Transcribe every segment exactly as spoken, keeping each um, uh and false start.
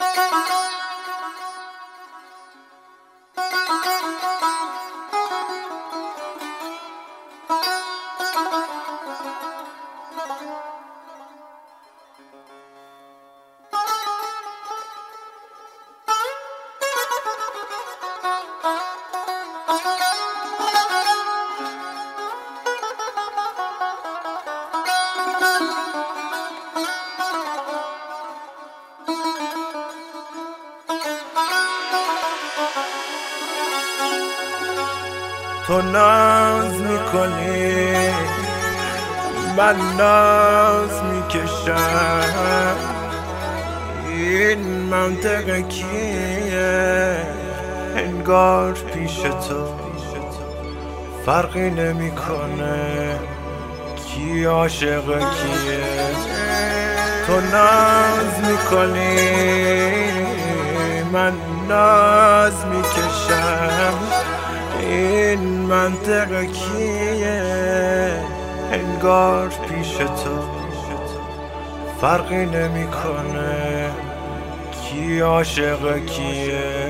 تو ناز میکنی من ناز میکشم، این منطقه کیه؟ انگار پیش تو فرقی نمیکنه کی عاشق کیه. تو ناز میکنی من ناز میکشم، این منطقه کیه؟ انگار پیش تو فرقی نمیکنه کی عاشق کیه.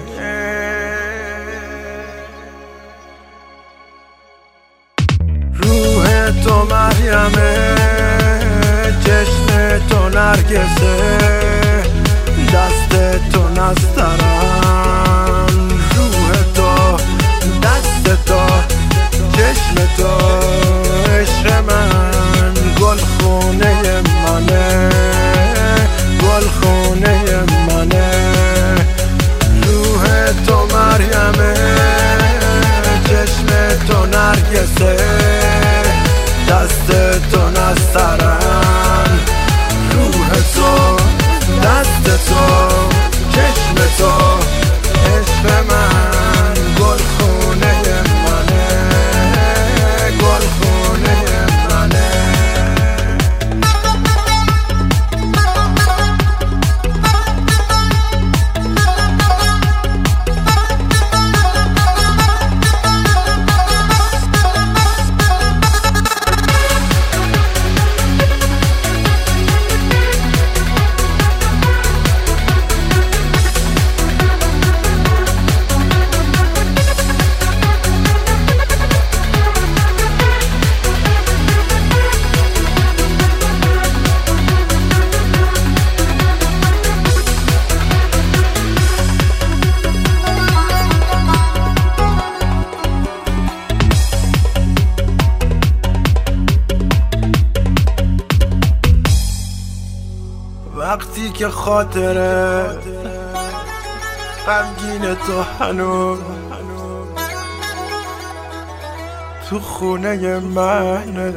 روح تو مریمه، چشم تو نرگسه، دست تو نسترن. روح تو، دست تو، چشم تو، عشق من گل خونه منه، گل خونه منه. روح تو مریمه، چشم تو نرگسه، دست تو نسترن. روح تو، دست تو، چشم تو، عشق من گل خونه منه، گل خونه منه. وقتی که خاطره غمگین تو هنوز تو خونه منه،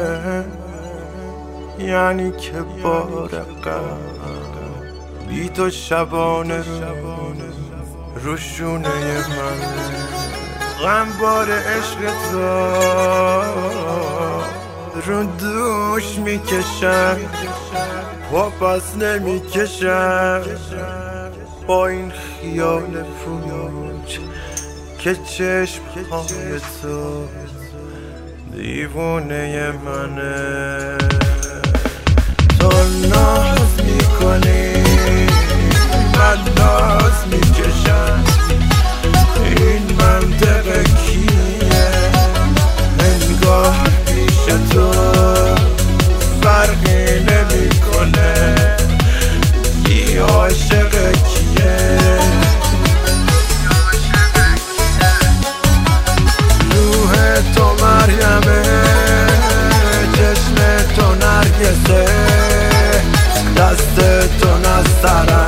یعنی که بار غم بی تو شبانه رو رو شونه منه. غم بار عشق تو رو دوش میکشم، پا پس نمیکشم با این خیال پوچ که چشم های تو دیوونه منه. تو ناز میکنی من ناز میکشم، این منطقه کیه؟ انگار پیش تو فرقی نمیکنه کی عاشق کیه. روح تو مریمه، چشم تو نرگسه، دست تو نسترن.